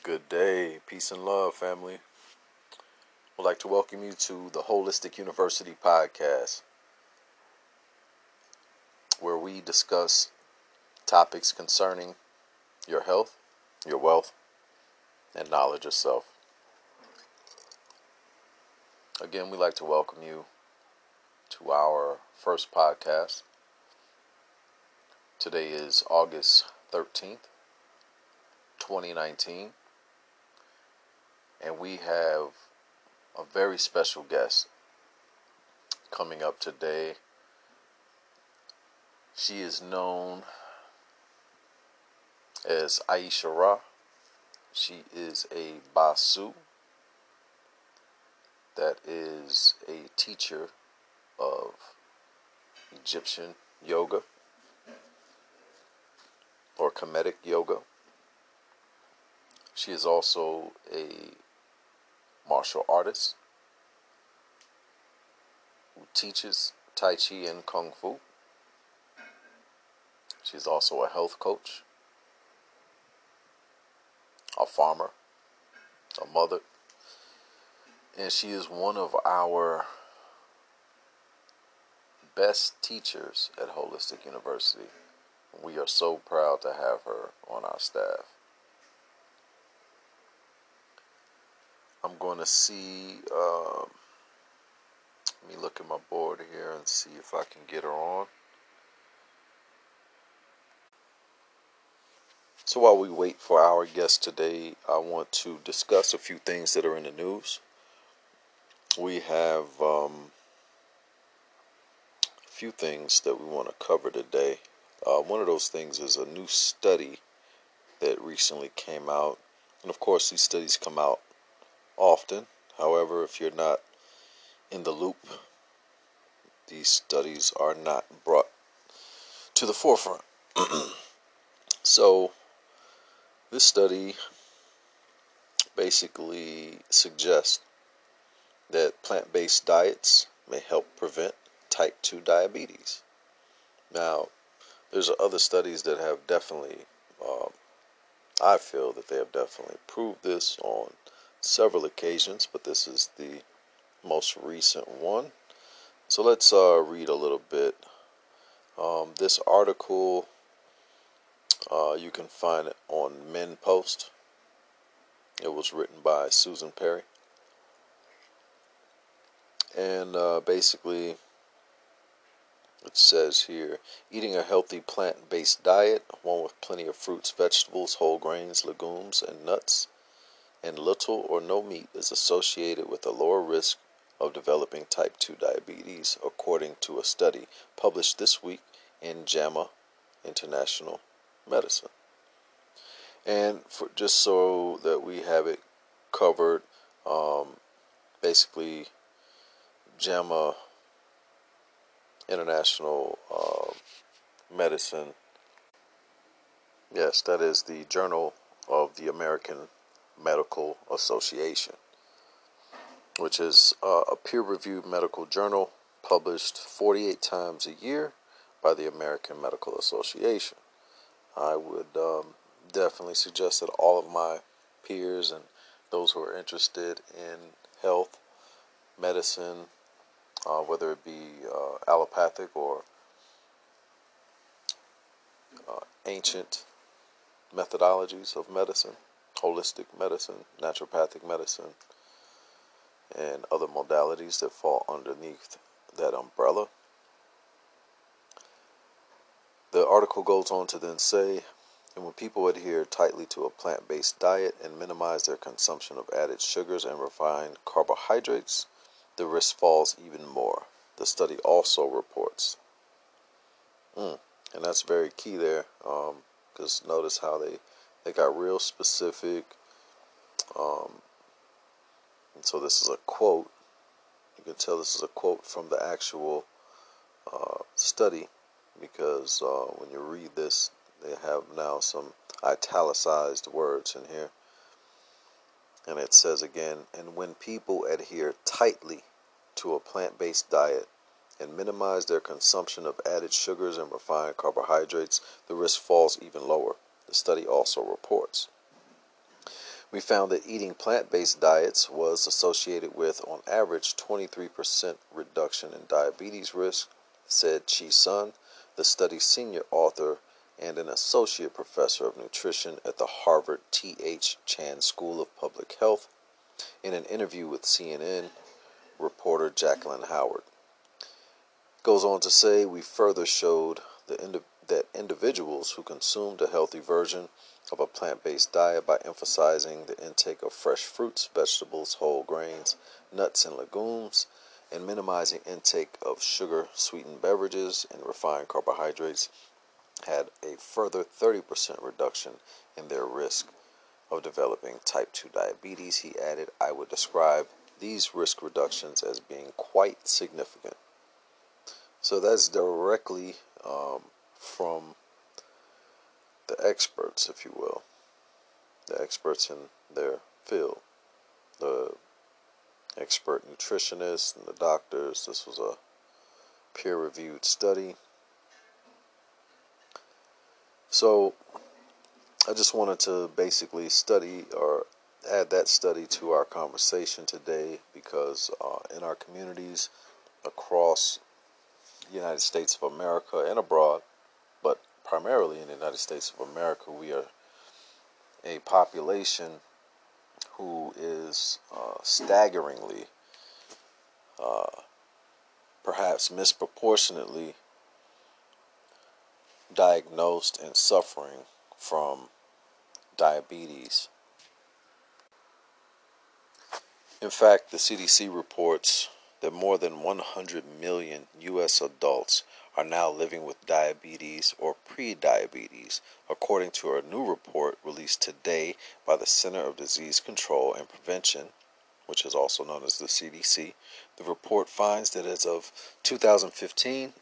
Good day, peace and love, family. I'd like to welcome you to the Holistic University podcast, where we discuss topics concerning your health, your wealth, and knowledge of self. Again, we'd like to welcome you to our first podcast. Today is August 13th, 2019, and we have a very special guest coming up today. She is known as Aisha Ra. She is a Basu, that is a teacher of Egyptian yoga or Kemetic yoga. She is also a martial artist who teaches Tai Chi and Kung Fu. She's also a health coach, a farmer, a mother, and she is one of our best teachers at Holistic University. We are so proud to have her on our staff. I'm going to see, let me look at my board here and see if I can get her on. So while we wait for our guest today, I want to discuss a few things that are in the news. We have a few things that we want to cover today. One of those things is a new study that recently came out. And of course, these studies come out often. However, if you're not in the loop, these studies are not brought to the forefront. So, this study basically suggests that plant-based diets may help prevent type 2 diabetes. Now, there's other studies that have definitely, I feel that they have definitely proved this on several occasions, but this is the most recent one. So let's read a little bit. This article, you can find it on MinnPost. It was written by Susan Perry. And basically, it says here, eating a healthy plant-based diet, one with plenty of fruits, vegetables, whole grains, legumes, and nuts, and little or no meat, is associated with a lower risk of developing type 2 diabetes, according to a study published this week in JAMA International Medicine. And just so that we have it covered, basically JAMA International Medicine, yes, that is the Journal of the American Medical Association, which is a peer-reviewed medical journal published 48 times a year by the American Medical Association. I would definitely suggest that all of my peers and those who are interested in health, medicine, whether it be allopathic or ancient methodologies of medicine, holistic medicine, naturopathic medicine, and other modalities that fall underneath that umbrella. The article goes on to then say, and when people adhere tightly to a plant-based diet and minimize their consumption of added sugars and refined carbohydrates, the risk falls even more. The study also reports. And that's very key there, because notice how they got real specific. And so this is a quote. You can tell this is a quote from the actual study, because when you read this, they have now some italicized words in here. And it says again, and when people adhere tightly to a plant-based diet and minimize their consumption of added sugars and refined carbohydrates, the risk falls even lower, the study also reports. We found that eating plant-based diets was associated with, on average, 23% reduction in diabetes risk, said Chi Sun, the study's senior author and an associate professor of nutrition at the Harvard T.H. Chan School of Public Health, in an interview with CNN reporter Jacqueline Howard. Goes on to say, we further showed that individuals who consumed a healthy version of a plant-based diet by emphasizing the intake of fresh fruits, vegetables, whole grains, nuts, and legumes, and minimizing intake of sugar-sweetened beverages and refined carbohydrates had a further 30% reduction in their risk of developing type 2 diabetes. He added, I would describe these risk reductions as being quite significant. So that's directly from the experts, if you will, the experts in their field, the expert nutritionists and the doctors. This was a peer-reviewed study. So I just wanted to basically study or add that study to our conversation today because in our communities across the United States of America and abroad, but primarily in the United States of America, we are a population who is staggeringly, perhaps misproportionately, diagnosed and suffering from diabetes. In fact, the CDC reports that more than 100 million U.S. adults are now living with diabetes or pre-diabetes, according to a new report released today by the Center of Disease Control and Prevention, which is also known as the CDC. The report finds that as of 2015,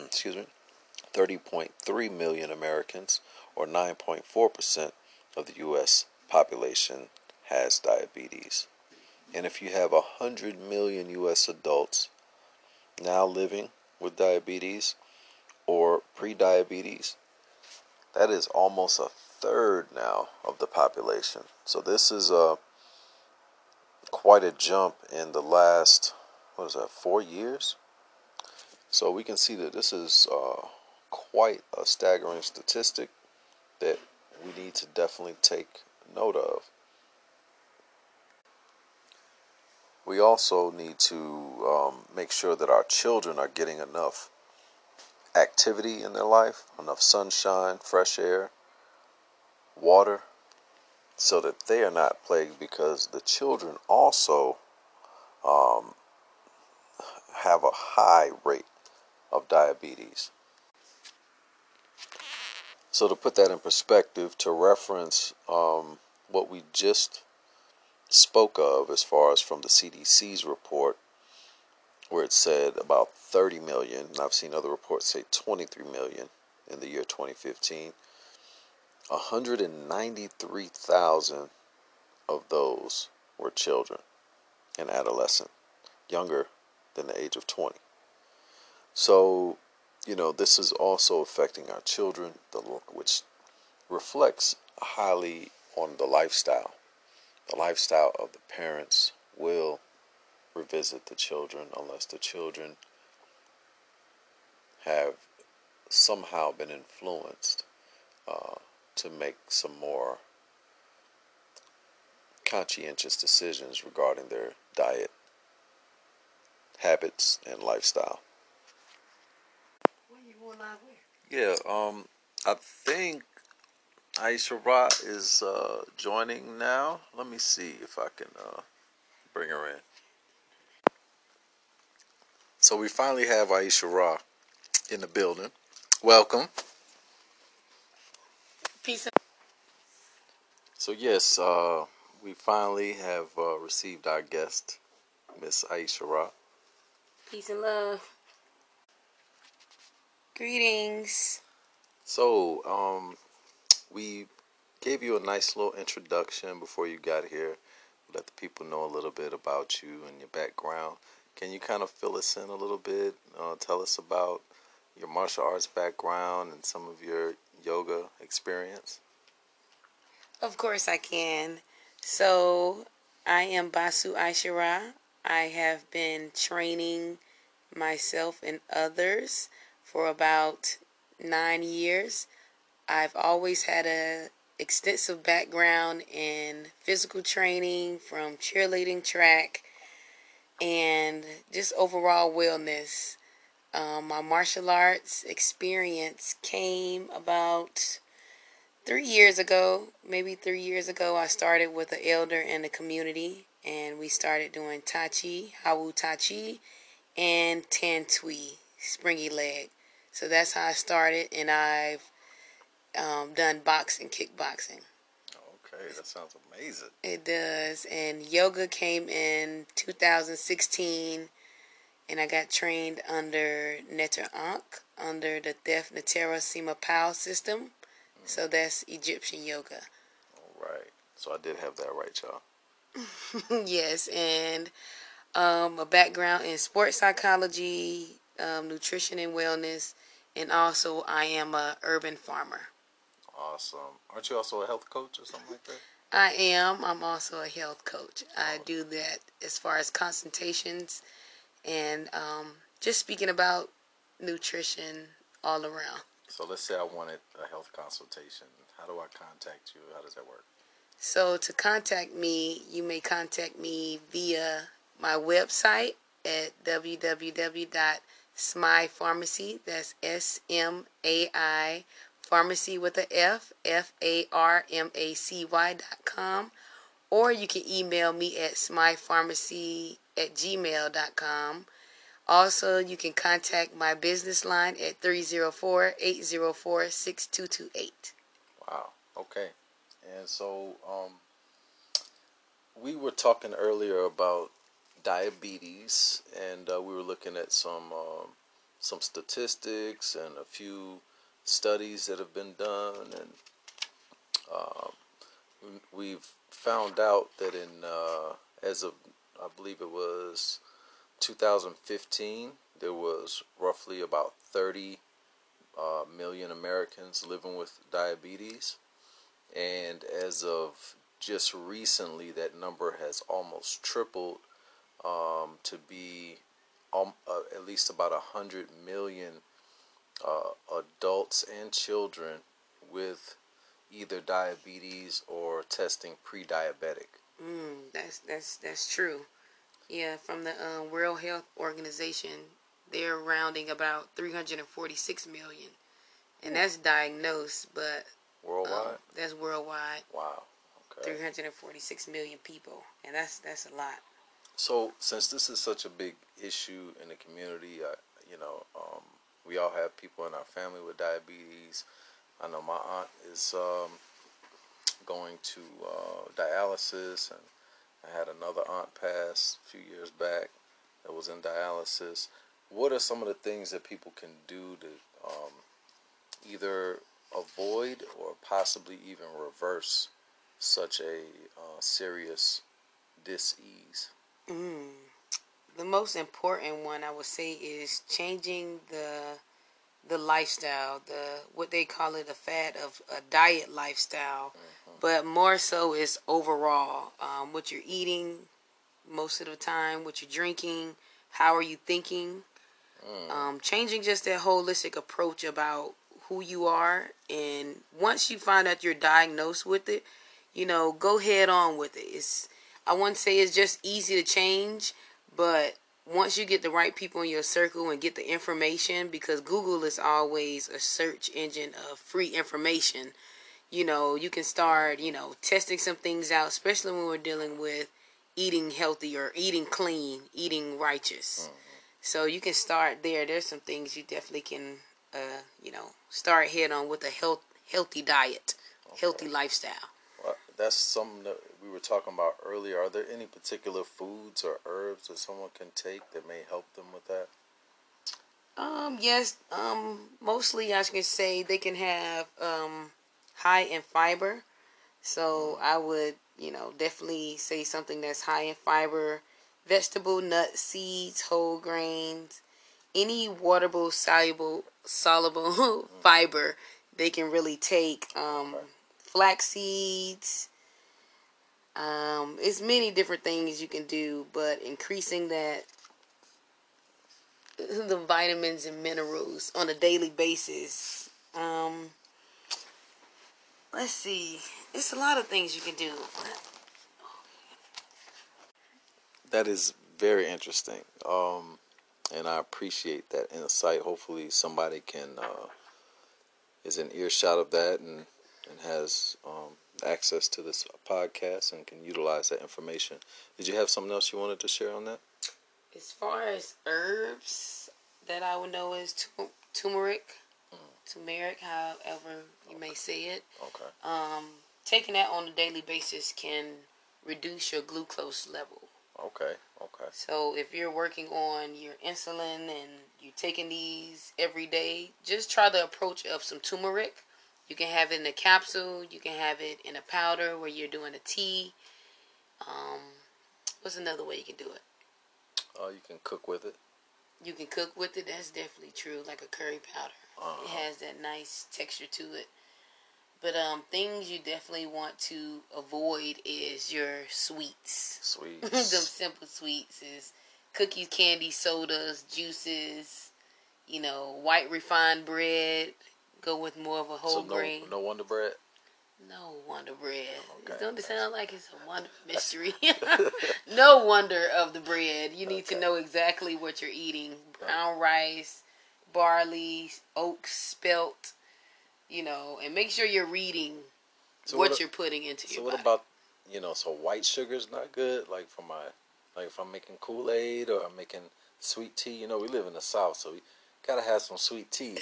30.3 million Americans, or 9.4% of the U.S. population, has diabetes. And if you have 100 million U.S. adults now living with diabetes or pre-diabetes, that is almost a third now of the population. So this is quite a jump in the last, 4 years? So we can see that this is quite a staggering statistic that we need to definitely take note of. We also need to make sure that our children are getting enough activity in their life, enough sunshine, fresh air, water, so that they are not plagued, because the children also have a high rate of diabetes. So to put that in perspective, to reference what we just spoke of as far as from the CDC's report, where it said about 30 million, and I've seen other reports say 23 million in the year 2015, 193,000 of those were children and adolescent, younger than the age of 20. So, this is also affecting our children, which reflects highly on the lifestyle. The lifestyle of the parents will revisit the children unless the children have somehow been influenced to make some more conscientious decisions regarding their diet, habits, and lifestyle. Yeah, I think Aisha Ra is joining now. Let me see if I can bring her in. So we finally have Aisha Ra in the building. Welcome. Peace. So yes, we finally have received our guest, Miss Aisha Ra. Peace and love. Greetings. So, we gave you a nice little introduction before you got here. Let the people know a little bit about you and your background. Can you kind of fill us in a little bit? Tell us about your martial arts background and some of your yoga experience. Of course I can. So, I am Basu Aishara. I have been training myself and others for about 9 years. I've always had a extensive background in physical training, from cheerleading, track, and just overall wellness. My martial arts experience came about 3 years ago. Maybe 3 years ago, I started with an elder in the community, and we started doing Tai Chi, Hawu Tai Chi, and Tan Tui, springy leg. So that's how I started, and I've done boxing, kickboxing. Okay, that sounds amazing. It does. And yoga came in 2016, and I got trained under Neter Ankh, under the Thef Netera Sima Pao system. So that's Egyptian yoga. All right. So I did have that right, y'all. Yes, and a background in sports psychology, nutrition and wellness, and also I am a urban farmer. Awesome. Aren't you also a health coach or something like that? I am. I'm also a health coach. I do that as far as consultations and just speaking about nutrition all around. So let's say I wanted a health consultation. How do I contact you? How does that work? So to contact me, you may contact me via my website at www.smai.pharmacy. That's SMAI pharmacy with a FARMACY.com. Or you can email me at smipharmacy@gmail.com. Also, you can contact my business line at 304-804-6228. Wow. Okay. And so we were talking earlier about diabetes, and we were looking at some statistics and a few studies that have been done, and we've found out that as of, I believe it was 2015, there was roughly about 30 million Americans living with diabetes, and as of just recently, that number has almost tripled to be at least about 100 million adults and children with either diabetes or testing pre-diabetic. That's true. Yeah, from the World Health Organization, they're rounding about 346 million, and that's diagnosed, but Worldwide? that's worldwide. Wow. Okay. 346 million people, and that's a lot. So, since this is such a big issue in the community, we all have people in our family with diabetes. I know my aunt is going to dialysis, and I had another aunt pass a few years back that was in dialysis. What are some of the things that people can do to either avoid or possibly even reverse such a serious disease? The most important one I would say is changing the lifestyle, the what they call it, a fad of a diet lifestyle, but more so is overall what you're eating most of the time, what you're drinking, how are you thinking, changing just that holistic approach about who you are. And once you find out you're diagnosed with it, go head on with it. I wouldn't say it's just easy to change, but once you get the right people in your circle and get the information, because Google is always a search engine of free information, you can start, testing some things out, especially when we're dealing with eating healthy or eating clean, eating righteous. So you can start there. There's some things you definitely can, start head on with a healthy diet, healthy lifestyle. Well, that's something that we were talking about earlier. Are there any particular foods or herbs that someone can take that may help them with that? Yes. Mostly I can say they can have high in fiber. So I would, definitely say something that's high in fiber, vegetable, nuts, seeds, whole grains, any waterable, soluble fiber they can really take. Flax seeds, It's many different things you can do, but increasing that the vitamins and minerals on a daily basis. Let's see. It's a lot of things you can do. That is very interesting. And I appreciate that insight. Hopefully, somebody can is in earshot of that and has access to this podcast and can utilize that information. Did you have something else you wanted to share on that? As far as herbs that I would know is turmeric, however you may say it. Okay. Taking that on a daily basis can reduce your glucose level. Okay. Okay. So if you're working on your insulin and you're taking these every day, just try the approach of some turmeric. You can have it in a capsule. You can have it in a powder where you're doing a tea. What's another way you can do it? You can cook with it. You can cook with it. That's definitely true. Like a curry powder. It has that nice texture to it. But things you definitely want to avoid is your sweets. Sweets. Them simple sweets is cookies, candy, sodas, juices. White refined bread. Go with more of a whole grain. No Wonder Bread. No Wonder Bread. Okay. Don't it sound like it's a wonder mystery? No wonder of the bread. You need to know exactly what you're eating. Brown rice, barley, oats, spelt. And make sure you're reading what you're putting into your body. So what about, so white sugar is not good? Like if I'm making Kool-Aid or I'm making sweet tea, we live in the South, so we gotta have some sweet teas.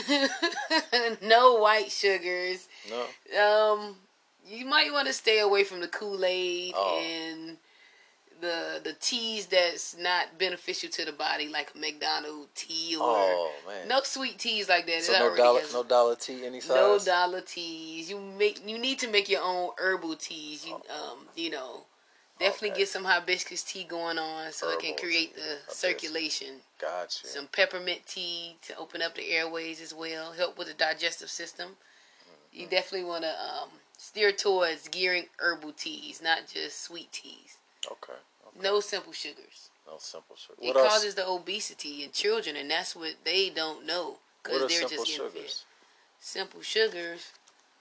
No white sugars. No. You might want to stay away from the Kool-Aid and the teas that's not beneficial to the body, like a McDonald's tea or no sweet teas like that. So no dollar tea any size. No dollar teas. You need to make your own herbal teas. Definitely get some hibiscus tea going on so it can create the circulation. Gotcha. Some peppermint tea to open up the airways as well. Help with the digestive system. You definitely want to steer towards gearing herbal teas, not just sweet teas. Okay. No simple sugars. No simple sugar. It causes the obesity in children, and that's what they don't know because they're just getting fit. Simple sugars.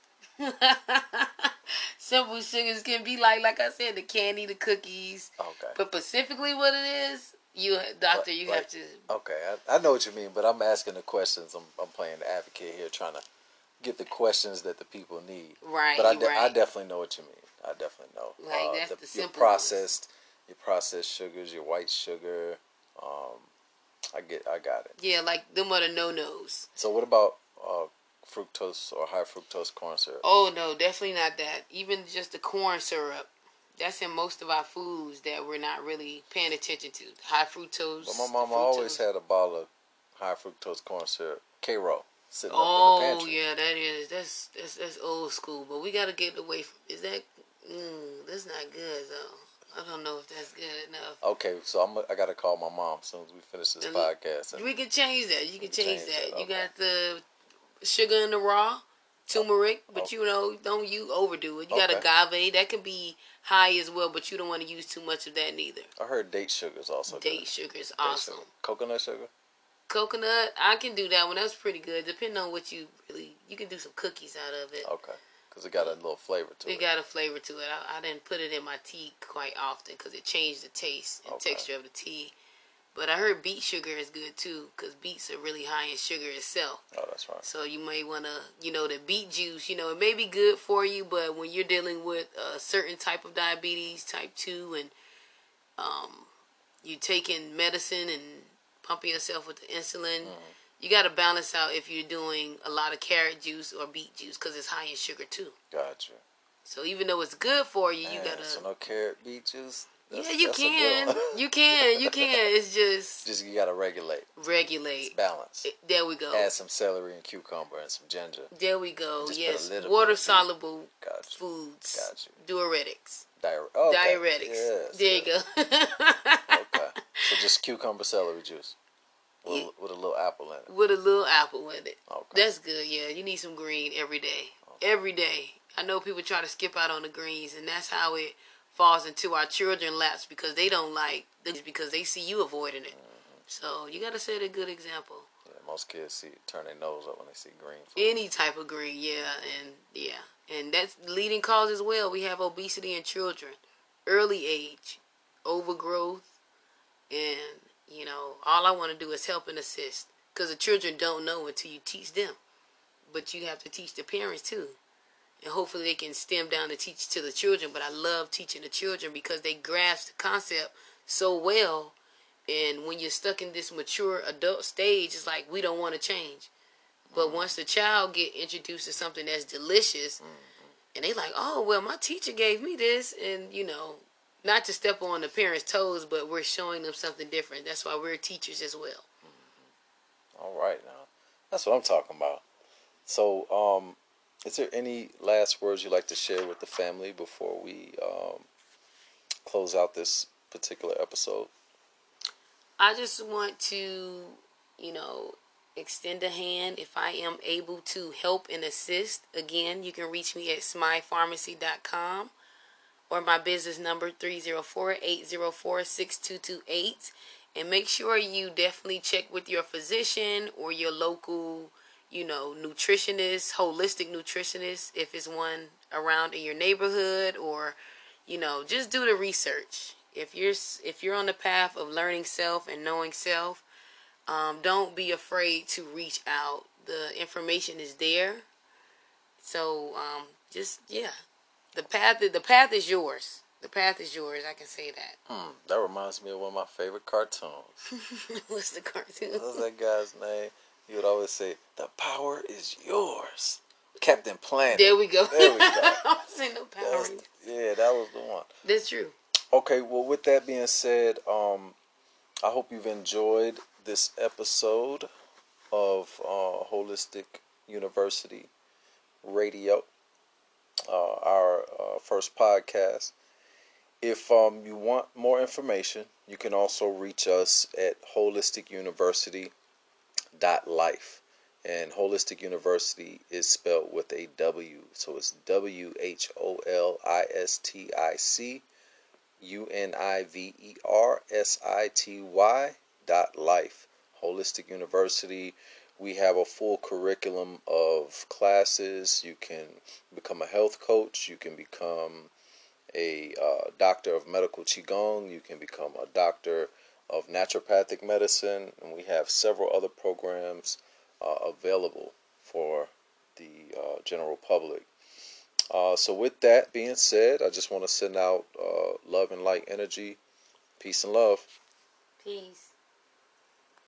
Simple sugars can be like I said, the candy, the cookies. Okay. But specifically what it is, you have to. Okay, I know what you mean, but I'm asking the questions. I'm playing the advocate here, trying to get the questions that the people need. Right. But I definitely know what you mean. I definitely know. Like that's the simple. Your processed sugars, your white sugar. I got it. Yeah, like them are the no-nos. So what about fructose or high fructose corn syrup? Oh no, definitely not that. Even just the corn syrup, that's in most of our foods that we're not really paying attention to. High fructose. But my mama always had a bottle of high fructose corn syrup, K-Roll, sitting up in the pantry. Oh yeah, that is that's old school. But we gotta get away from. Is that? That's not good though. I don't know if that's good enough. Okay, so I gotta call my mom as soon as we finish this podcast. We can change that. You can change that. Okay. You got the sugar in the raw, turmeric, but don't you overdo it. You got agave, that can be high as well, but you don't want to use too much of that neither. I heard date sugar is also good. Date sugar is awesome. Coconut sugar? Coconut, I can do that one. That's pretty good. Depending on what you can do some cookies out of it. Okay. Because it got a little flavor to it. It got a flavor to it. I didn't put it in my tea quite often because it changed the taste and texture of the tea. But I heard beet sugar is good too because beets are really high in sugar itself. Oh, that's right. So you may want to, the beet juice, it may be good for you, but when you're dealing with a certain type of diabetes, type 2, and you taking medicine and pumping yourself with the insulin, you got to balance out if you're doing a lot of carrot juice or beet juice because it's high in sugar too. Gotcha. So even though it's good for you, you got to... So no carrot beet juice? You can. You can. It's just you gotta regulate. It's balance. There we go. Add some celery and cucumber and some ginger. There we go. Yes. Water soluble foods. Got you. Diuretics. Diuretics. Yes, there you go. Okay. So just cucumber celery juice. With a little apple in it. With a little apple in it. Okay. That's good. Yeah, you need some green every day. Okay. Every day. I know people try to skip out on the greens, and that's how it falls into our children's laps because they don't like because they see you avoiding it. So you got to set a good example. Yeah, most kids turn their nose up when they see green food. Any type of green, and that's leading cause as well. We have obesity in children, early age, overgrowth, and all I want to do is help and assist because the children don't know until you teach them, but you have to teach the parents too. And hopefully they can stem down to teach to the children. But I love teaching the children because they grasp the concept so well. And when you're stuck in this mature adult stage, it's like we don't want to change. But once the child get introduced to something that's delicious, and they like, oh, well, my teacher gave me this. And, not to step on the parents' toes, but we're showing them something different. That's why we're teachers as well. All right, now. That's what I'm talking about. So, is there any last words you'd like to share with the family before we close out this particular episode? I just want to, extend a hand if I am able to help and assist. Again, you can reach me at smypharmacy.com or my business number 304-804-6228. And make sure you definitely check with your physician or your local nutritionist, holistic nutritionist, if it's one around in your neighborhood, or, just do the research. If you're on the path of learning self and knowing self, don't be afraid to reach out. The information is there. So, the path is yours. The path is yours. I can say that. That reminds me of one of my favorite cartoons. What's the cartoon? What was that guy's name? He would always say, "The power is yours." Captain Planet. There we go. There we go. I saying no power. Yeah, that was the one. That's true. Okay, well, with that being said, I hope you've enjoyed this episode of Holistic University Radio, our first podcast. If you want more information, you can also reach us at holisticuniversity.life. And Holistic University is spelled with a W. So it's WHOLISTICUNIVERSITY.life. Holistic University. We have a full curriculum of classes. You can become a health coach. You can become a doctor of medical qigong. You can become a doctor of naturopathic medicine, and we have several other programs available for the general public. So with that being said, I just want to send out love and light energy. Peace and love. Peace.